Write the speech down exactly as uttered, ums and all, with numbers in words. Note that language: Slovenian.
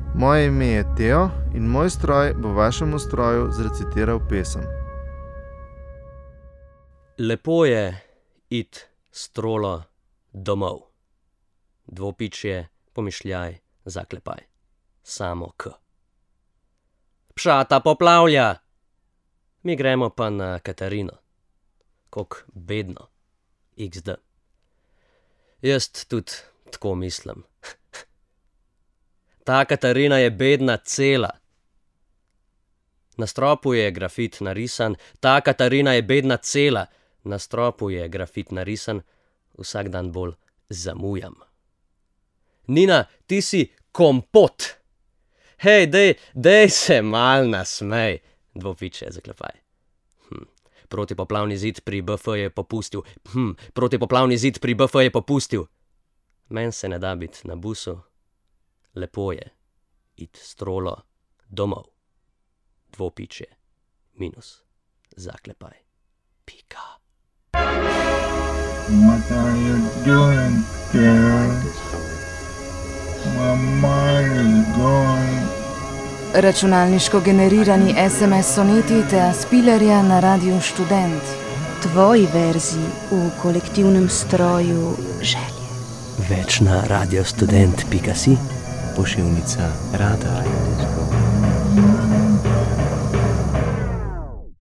Moje ime je Teo in moj stroj bo vašemu stroju zrecitiral pesem. Lepo je it strolo domov. Dvopičje, pomišljaj, zaklepaj. Samo K. Pšata poplavlja. Mi gremo pa na Katarino. Kok bedno. iks de. Jaz tudi tako mislim. Ta Katarina je bedna cela. Na stropu je grafit narisan, ta Katarina je bedna cela. Na stropu je grafit narisan, vsak dan bolj zamujam. Nina, ti si kompot. Hej, dej, dej se mal nasmej. Dvopičje, zaklepaj. Hm. Protipoplavni zid pri B F je popustil. Hm. Protipoplavni zid pri B F je popustil. Men se ne da biti na busu. Lepo je it strolo domov. Dvopičje, minus, zaklepaj. Pika. What are you doing, girl? My mind is going. Računalniško generirani es em es soneti Tea Spilerja na Radiu Študent. Tvoji verzi v kolektivnem stroju želje. Več na radiostudent pika si. Pošiljnica Radar.